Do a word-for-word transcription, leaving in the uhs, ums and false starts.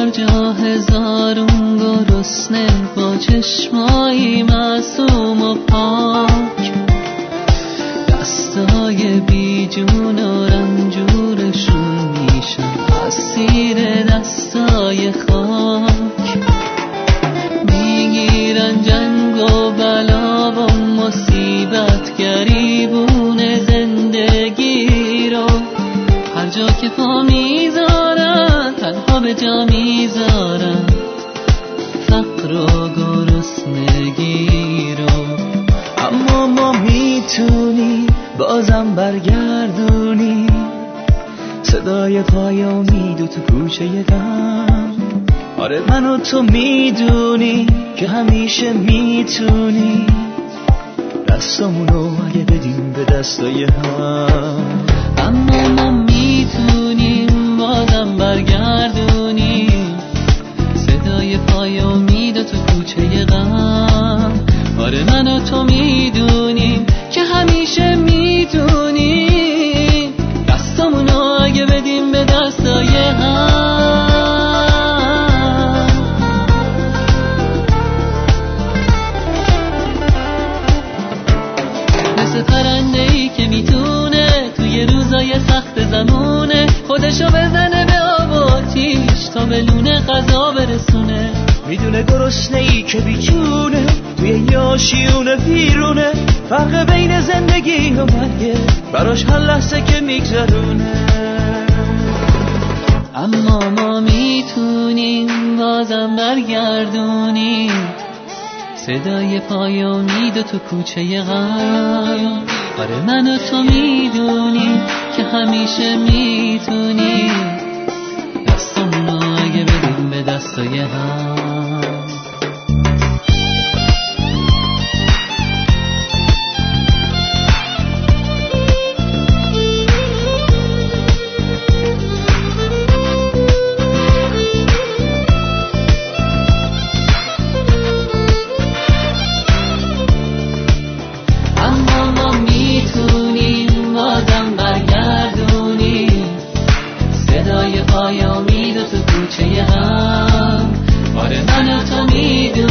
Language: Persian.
جا هزارون گرسنه با چشمایی معصوم و پاک، دستای بیجون و رنجورشون میشن اسیر دستای خاک. میگیرن جنگ و بلا و مصیبت گریبون زندگی رو، هر جا که پا میذارن تنها به جا میذارن فقر و گرسنگی رو. اما ما میتونی بازم برگردونی صدای پای امید و تو کوچه غم. آره من و تو میدونی که همیشه میتونی دستمونو اگه بدیم به دستای هم. اما ما میتونیم بازم برگردونیم صدای پای امید و تو کوچه غم. آره من و تو میدونیم که همیشه میتونیم دستمونو اگه بدیم به دستای هم. مثل پرنده‌ای که میتونه توی روزای سخت زمونه خودشو بزنه به آب و آتیش تا به لونه غذا برسونه. میدونه گرسنه‌ای که بیچونه توی یاشیونه ویرونه، فرق بین زندگی و مرگه براش هر لحظه که میگذرونه. اما ما میتونیم بازم برگردونیم صدای پای امید و تو کوچه غم. آره من و تو میدونیم که همیشه میتونیم دستمونو اگه بدیم به دستای هم. صدای پای امید و تو کوچه غم. آره من و تو میدونیم